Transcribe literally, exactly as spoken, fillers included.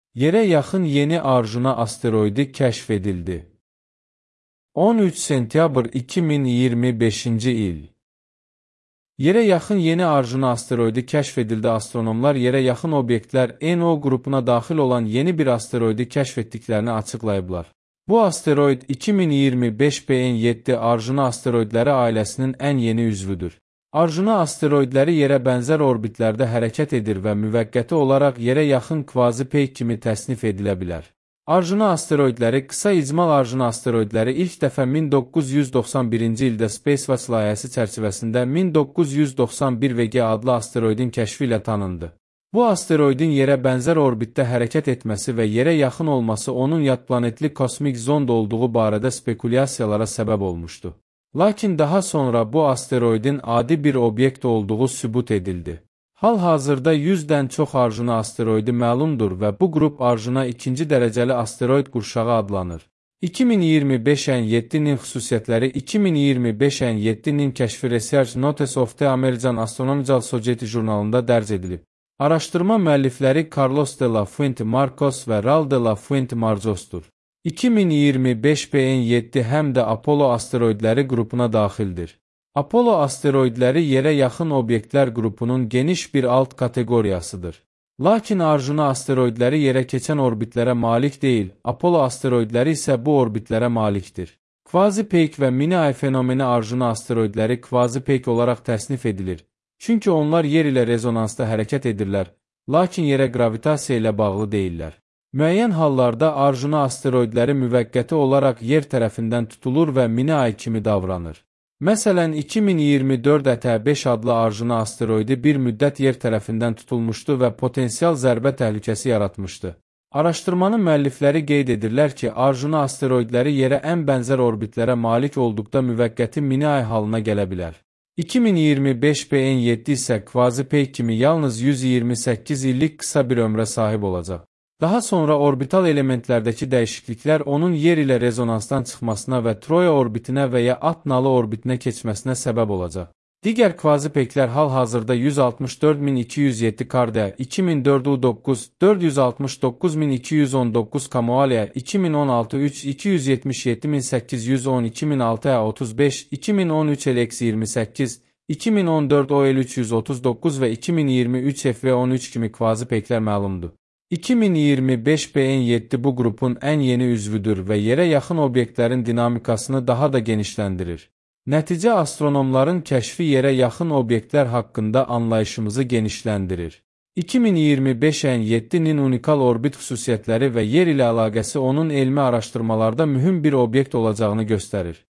Yerə yaxın yeni Arjuna asteroidi kəşf edildi. on üç sentyabr iki min iyirmi beşinci il. Yerə yaxın yeni Arjuna asteroidi kəşf edildi. Astronomlar yerə yaxın obyektlər N O qrupuna daxil olan yeni bir asteroidi kəşf etdiklərini açıqlayıblar. Bu asteroid iki min iyirmi beş B N yeddi Arjuna asteroidləri ailəsinin ən yeni üzvüdür. Arjuna asteroidləri yerə bənzər orbitlərdə hərəkət edir və müvəqqəti olaraq yerə yaxın kvazi-peyk kimi təsnif edilə bilər. Arjuna asteroidləri, qısa icmal Arjuna asteroidləri ilk dəfə min doqquz yüz doxsan birinci ildə SpaceWatch layihəsi çərçivəsində min doqquz yüz doxsan bir V G adlı asteroidin kəşfi ilə tanındı. Bu asteroidin yerə bənzər orbitdə hərəkət etməsi və yerə yaxın olması onun yadplanetli kosmik zond olduğu barədə spekulyasiyalara səbəb olmuşdu. Lakin daha sonra bu asteroidin adi bir obyekt olduğu sübut edildi. Hal-hazırda yüzdən çox Arjuna asteroidi məlumdur və bu qrup Arjuna ikinci dərəcəli asteroid qurşağı adlanır. iki min iyirmi beş N yeddinin xüsusiyyətləri iki min iyirmi beş N yeddinin kəşfi Research Notes of the American Astronomical Society jurnalında dərc edilib. Araşdırma müəllifləri Carlos de la Fuente Marcos və Raul de la Fuente Marcosdur. iki min iyirmi beş B N yeddi həm də Apollo asteroidləri qrupuna daxildir. Apollo asteroidləri yerə yaxın obyektlər qrupunun geniş bir alt kateqoriyasıdır. Lakin Arjuna asteroidləri yerə keçən orbitlərə malik deyil, Apollo asteroidləri isə bu orbitlərə malikdir. Kvazi-peyk və mini-ay fenomeni Arjuna asteroidləri kvazi-peyk olaraq təsnif edilir. Çünki onlar yer ilə rezonansda hərəkət edirlər, lakin yerə qravitasiya ilə bağlı deyillər. Müəyyən hallarda Arjuna asteroidləri müvəqqəti olaraq yer tərəfindən tutulur və mini-ay kimi davranır. Məsələn, iki min iyirmi dörd Ə T beş adlı Arjuna asteroidi bir müddət yer tərəfindən tutulmuşdu və potensial zərbə təhlükəsi yaratmışdı. Araşdırmanın müəllifləri qeyd edirlər ki, Arjuna asteroidləri yerə ən bənzər orbitlərə malik olduqda müvəqqəti mini-ay halına gələ bilər. iki min iyirmi beş B N yeddi isə kvazi-peyk kimi yalnız yüz iyirmi səkkiz illik qısa bir ömrə sahib olacaq. Daha sonra orbital elementlərdəki dəyişikliklər onun yer ilə rezonansdan çıxmasına və Troya orbitinə və ya At nalı orbitinə keçməsinə səbəb olacaq. Digər kvazi-peyklər hal-hazırda yüz altmış dörd min iki yüz yeddi Cardia, iki min dörd U doqquz, dörd yüz altmış doqquz min iki yüz on doqquz Camoalia, iki min on altı üç, iki yüz yetmiş yeddi min səkkiz yüz on, iki min altı A otuz beş, iki min on üç L iyirmi səkkiz, iki min on dörd O L üç yüz otuz doqquz və iki min iyirmi üç F V on üç kimi kvazi-peyklər məlumdur. iki min iyirmi beş B N yeddi bu qrupun ən yeni üzvüdür və yerə yaxın obyektlərin dinamikasını daha da genişləndirir. Nəticə astronomların kəşfi yerə yaxın obyektlər haqqında anlayışımızı genişləndirir. iki min iyirmi beş N yeddinin unikal orbit xüsusiyyətləri və yer ilə əlaqəsi onun elmi araşdırmalarda mühüm bir obyekt olacağını göstərir.